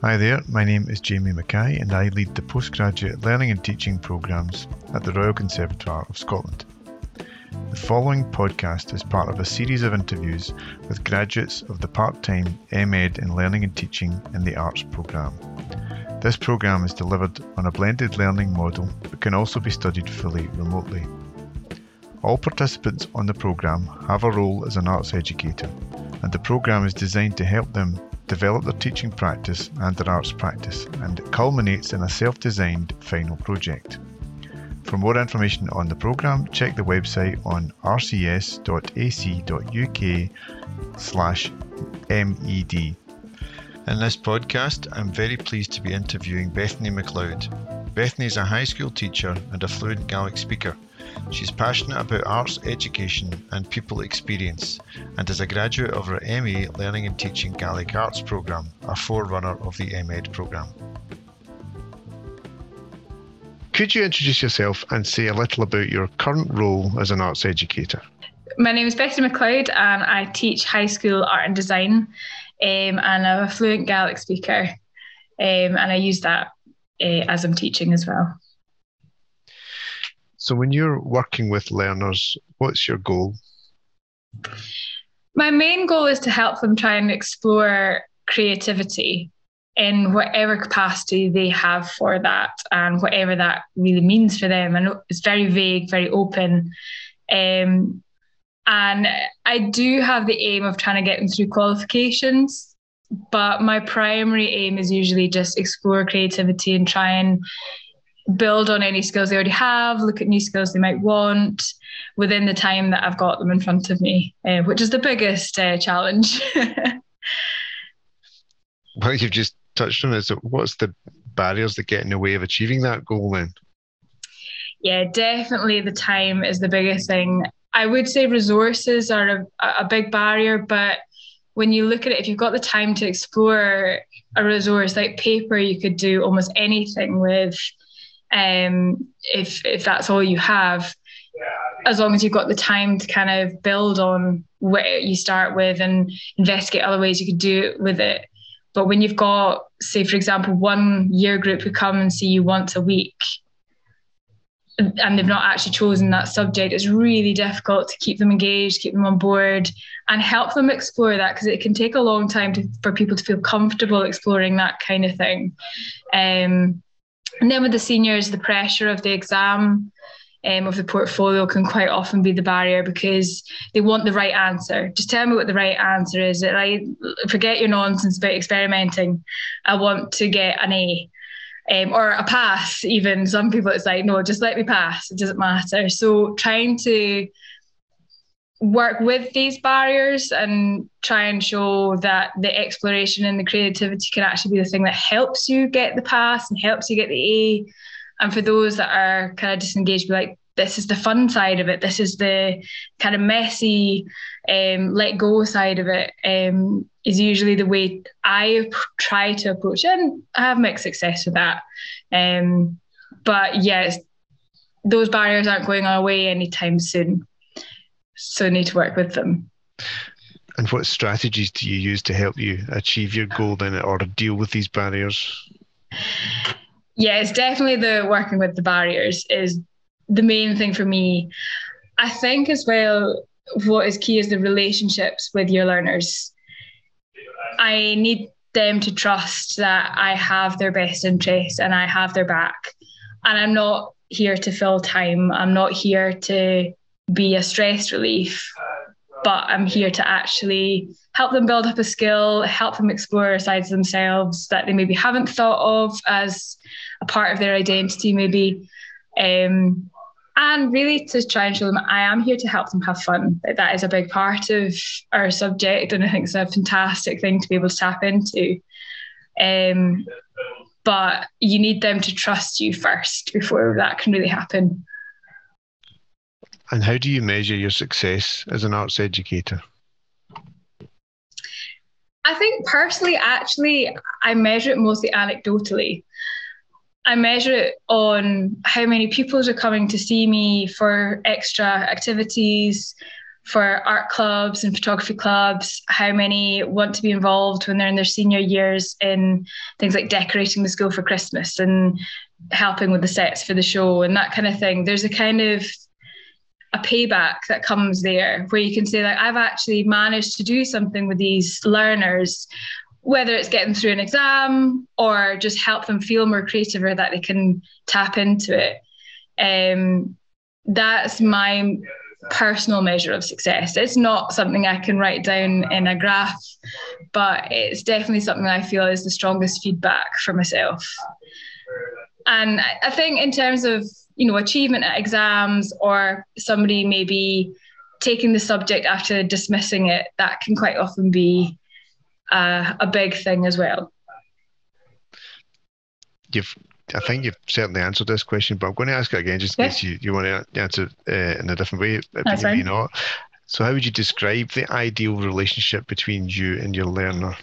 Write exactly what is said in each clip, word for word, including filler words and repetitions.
Hi there, my name is Jamie Mackay and I lead the postgraduate learning and teaching programmes at the Royal Conservatoire of Scotland. The following podcast is part of a series of interviews with graduates of the part-time M Ed in Learning and Teaching in the Arts programme. This programme is delivered on a blended learning model but can also be studied fully remotely. All participants on the programme have a role as an arts educator, and the programme is designed to help them develop their teaching practice and their arts practice, and it culminates in a self-designed final project. For more information on the programme, check the website on r c s dot a c dot u k slash med. In this podcast, I'm very pleased to be interviewing Bethany McLeod. Bethany is a high school teacher and a fluent Gaelic speaker. She's passionate about arts education and people experience, and is a graduate of our M A Learning and Teaching Gaelic Arts programme, a forerunner of the M Ed programme. Could you introduce yourself and say a little about your current role as an arts educator? My name is Bethany McLeod and I teach high school art and design, um, and I'm a fluent Gaelic speaker, um, and I use that uh, as I'm teaching as well. So when you're working with learners, what's your goal? My main goal is to help them try and explore creativity in whatever capacity they have for that and whatever that really means for them. I know it's very vague, very open. Um, and I do have the aim of trying to get them through qualifications, but my primary aim is usually just explore creativity and try and build on any skills they already have, look at new skills they might want within the time that I've got them in front of me, uh, which is the biggest uh, challenge. Well, you've just touched on it. So what's the barriers that get in the way of achieving that goal then? Yeah, definitely the time is the biggest thing. I would say resources are a, a big barrier, but when you look at it, if you've got the time to explore a resource like paper, you could do almost anything with. Um, if if that's all you have, as long as you've got the time to kind of build on what you start with and investigate other ways you could do it with it. But when you've got, say, for example, one year group who come and see you once a week and they've not actually chosen that subject, it's really difficult to keep them engaged, keep them on board and help them explore that, because it can take a long time to, for people to feel comfortable exploring that kind of thing. Um, And then with the seniors, the pressure of the exam, um, of the portfolio can quite often be the barrier, because they want the right answer. Just tell me what the right answer is. I forget your nonsense about experimenting. I want to get an A, um, or a pass even. Some people, it's like, no, just let me pass. It doesn't matter. So trying to work with these barriers and try and show that the exploration and the creativity can actually be the thing that helps you get the pass and helps you get the A. And for those that are kind of disengaged, be like, this is the fun side of it. This is the kind of messy, um, let go side of it, um, is usually the way I try to approach it. And I have mixed success with that. Um, but yes, those barriers aren't going away anytime soon. So I need to work with them. And what strategies do you use to help you achieve your goal then, or deal with these barriers? Yeah, it's definitely the working with the barriers is the main thing for me. I think as well, what is key is the relationships with your learners. I need them to trust that I have their best interests and I have their back. And I'm not here to fill time. I'm not here to be a stress relief, but I'm here to actually help them build up a skill, help them explore sides of themselves that they maybe haven't thought of as a part of their identity maybe, um, and really to try and show them I am here to help them have fun. That is a big part of our subject, and I think it's a fantastic thing to be able to tap into. Um, but you need them to trust you first before that can really happen. And how do you measure your success as an arts educator? I think personally, actually, I measure it mostly anecdotally. I measure it on how many pupils are coming to see me for extra activities, for art clubs and photography clubs, how many want to be involved when they're in their senior years in things like decorating the school for Christmas and helping with the sets for the show and that kind of thing. There's a kind of a payback that comes there where you can say, like, I've actually managed to do something with these learners, whether it's getting through an exam or just help them feel more creative or that they can tap into it. Um, that's my personal measure of success. It's not something I can write down in a graph, but it's definitely something I feel is the strongest feedback for myself. And I think in terms of, you know, achievement at exams or somebody maybe taking the subject after dismissing it, that can quite often be uh, a big thing as well. You've I think you've certainly answered this question, but I'm going to ask it again just in yes. case you, you want to answer uh, in a different way, but That's you fine. may not. So how would you describe the ideal relationship between you and your learner?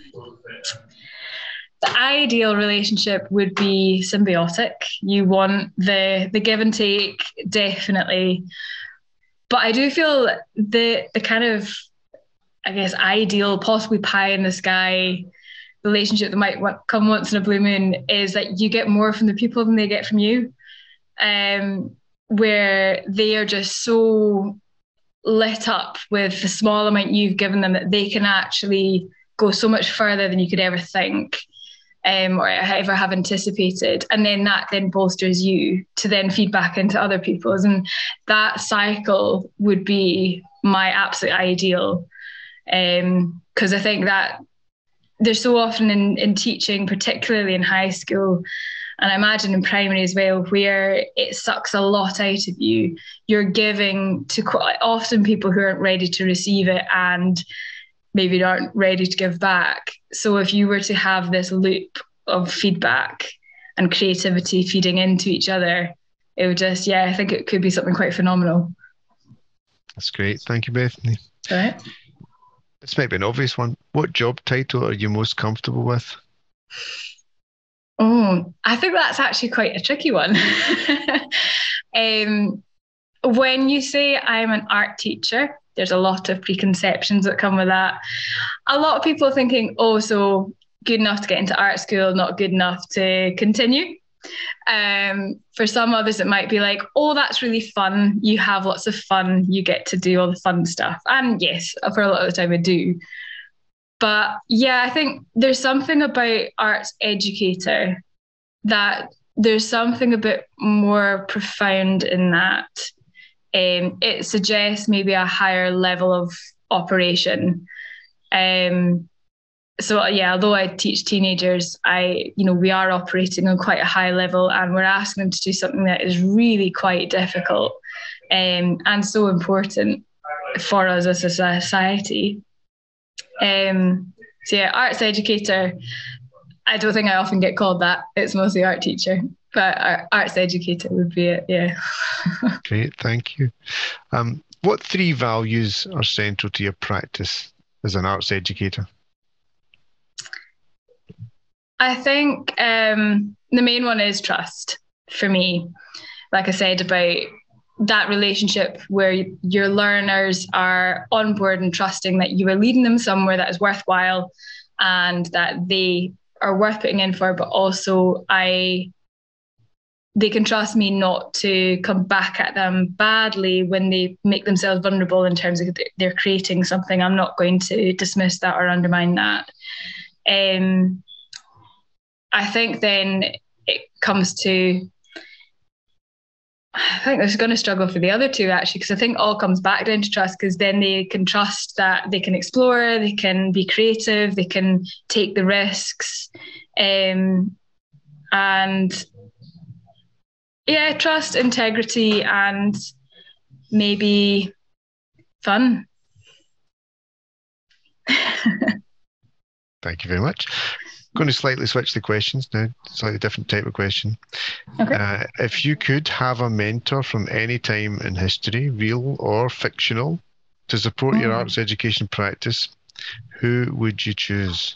The ideal relationship would be symbiotic. You want the the give and take, definitely. But I do feel the the kind of, I guess, ideal, possibly pie in the sky relationship that might come once in a blue moon is that you get more from the people than they get from you, um, where they are just so lit up with the small amount you've given them that they can actually go so much further than you could ever think um, or ever have anticipated. And then that then bolsters you to then feed back into other people's. And that cycle would be my absolute ideal. Um, because I think that there's so often in, in teaching, particularly in high school, and I imagine in primary as well, where it sucks a lot out of you. You're giving to quite often people who aren't ready to receive it and maybe aren't ready to give back. So if you were to have this loop of feedback and creativity feeding into each other, it would just, yeah, I think it could be something quite phenomenal. That's great. Thank you, Bethany. All right. This might be an obvious one. What job title are you most comfortable with? Oh, I think that's actually quite a tricky one. um, when you say I'm an art teacher, there's a lot of preconceptions that come with that. A lot of people are thinking, oh, so good enough to get into art school, not good enough to continue. Um, for some others, it might be like, oh, that's really fun. You have lots of fun. You get to do all the fun stuff. And yes, for a lot of the time I do. But yeah, I think there's something about arts educator that there's something a bit more profound in that. Um, it suggests maybe a higher level of operation. Um, so yeah, although I teach teenagers, I, you know, we are operating on quite a high level and we're asking them to do something that is really quite difficult um, and so important for us as a society. Um, so yeah, arts educator, I don't think I often get called that. It's mostly art teacher, but arts educator would be it, yeah. Great, thank you. Um, what three values are central to your practice as an arts educator? I think um, the main one is trust for me. Like I said, about that relationship where your learners are on board and trusting that you are leading them somewhere that is worthwhile and that they are worth putting in for, but also I they can trust me not to come back at them badly when they make themselves vulnerable in terms of they're creating something. I'm not going to dismiss that or undermine that. Um, I think then it comes to, I think they're going to struggle for the other two actually, because I think all comes back down to trust, because then they can trust that they can explore, they can be creative, they can take the risks. Um, and yeah, trust, integrity, and maybe fun. Thank you very much. I'm going to slightly switch the questions now, slightly different type of question. Okay. Uh, if you could have a mentor from any time in history, real or fictional, to support mm. your arts education practice, who would you choose?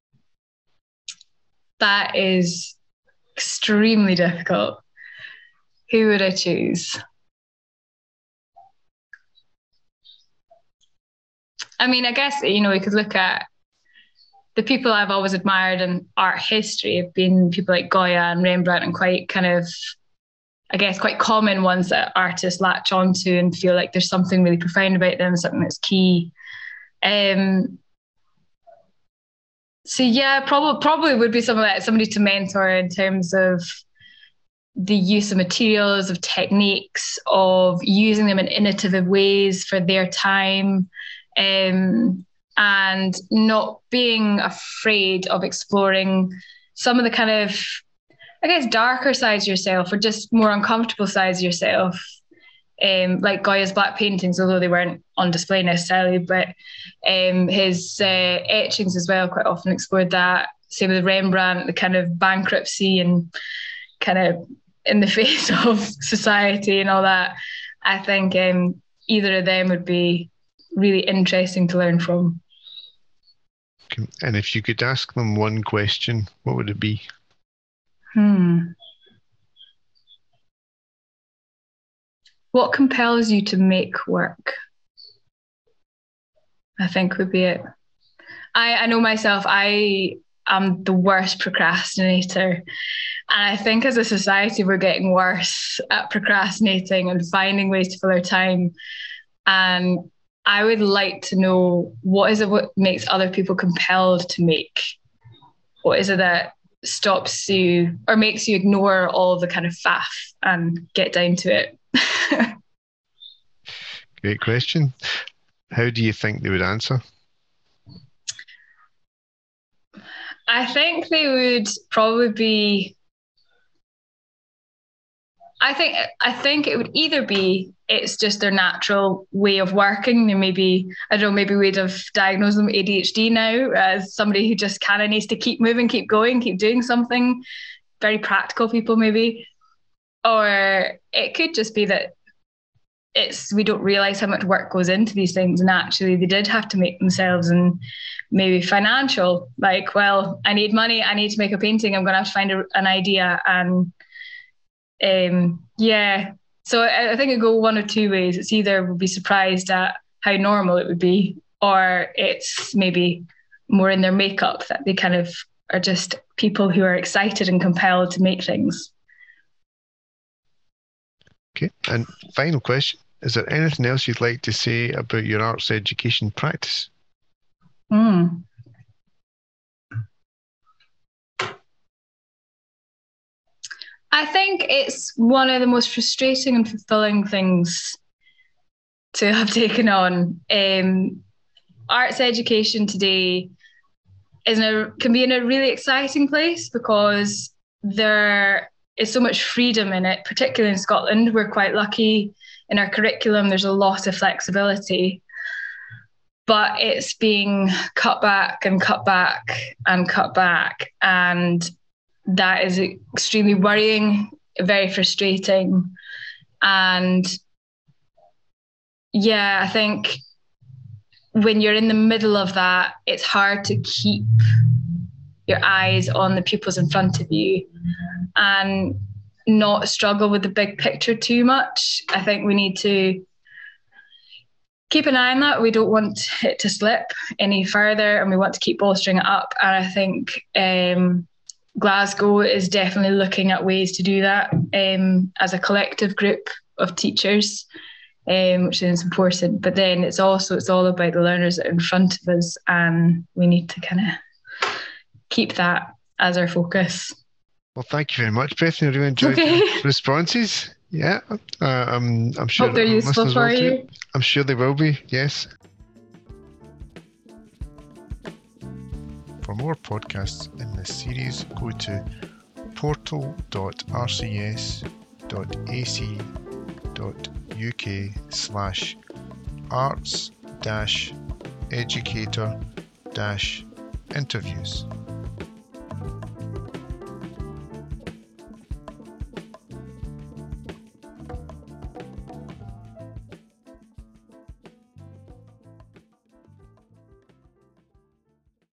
That is extremely difficult. Who would I choose? I mean, I guess, you know, we could look at the people I've always admired in art history have been people like Goya and Rembrandt, and quite kind of, I guess, quite common ones that artists latch onto and feel like there's something really profound about them, something that's key. Um, so yeah, probably probably would be something like somebody to mentor in terms of the use of materials, of techniques, of using them in innovative ways for their time. Um, and not being afraid of exploring some of the kind of, I guess, darker sides of yourself, or just more uncomfortable sides of yourself. Um, like Goya's black paintings, although they weren't on display necessarily, but um, his uh, etchings as well quite often explored that. Same with Rembrandt, the kind of bankruptcy and kind of in the face of society and all that. I think um, either of them would be really interesting to learn from. And if you could ask them one question, what would it be? Hmm. What compels you to make work? I think would be it. I, I know myself, I am the worst procrastinator. And I think as a society, we're getting worse at procrastinating and finding ways to fill our time. And I would like to know, what is it what makes other people compelled to make? What is it that stops you or makes you ignore all the kind of faff and get down to it? Great question. How do you think they would answer? I think they would probably be, I think I think it would either be it's just their natural way of working. They maybe, I don't know, maybe we'd have diagnosed them with A D H D now as somebody who just kind of needs to keep moving, keep going, keep doing something. Very practical people maybe. Or it could just be that it's we don't realize how much work goes into these things, and actually they did have to make themselves, and maybe financial, like, well, I need money, I need to make a painting, I'm going to have to find a, an idea. And um, yeah, so I, I think it go one or two ways. It's either we'll be surprised at how normal it would be, or it's maybe more in their makeup that they kind of are just people who are excited and compelled to make things. Okay, and final question. Is there anything else you'd like to say about your arts education practice? Mm. I think it's one of the most frustrating and fulfilling things to have taken on. Um, arts education today is in a, can be in a really exciting place because there is so much freedom in it, particularly in Scotland. We're quite lucky in our curriculum. There's a lot of flexibility, but it's being cut back and cut back and cut back. And that is extremely worrying, very frustrating. And yeah, I think when you're in the middle of that, it's hard to keep your eyes on the pupils in front of you and not struggle with the big picture too much. I think we need to keep an eye on that. We don't want it to slip any further, and we want to keep bolstering it up. And I think um, Glasgow is definitely looking at ways to do that um, as a collective group of teachers, um, which is important. But then it's also, it's all about the learners that are in front of us, and we need to kind of keep that as our focus. Well, thank you very much, Bethany. I really enjoyed okay. the responses. Yeah, uh, I'm, I'm sure Hope they're useful for you. Too. I'm sure they will be, yes. For more podcasts in this series, go to portal dot r c s dot a c dot u k slash arts dash educator dash interviews.